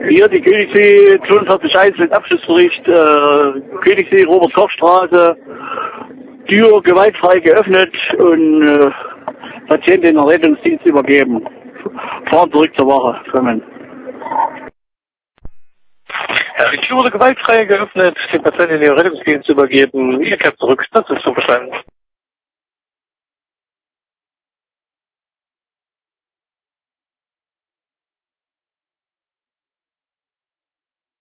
Hier die Königssee 42.1 mit Abschlussbericht, Königssee, Robert-Koch-Straße, Tür gewaltfrei geöffnet und Patienten in den Rettungsdienst übergeben. Fahren zurück zur Wache, kommen. Ja, die Tür wurde gewaltfrei geöffnet, den Patienten in den Rettungsdienst übergeben. Ihr kehrt zurück, das ist so verstanden.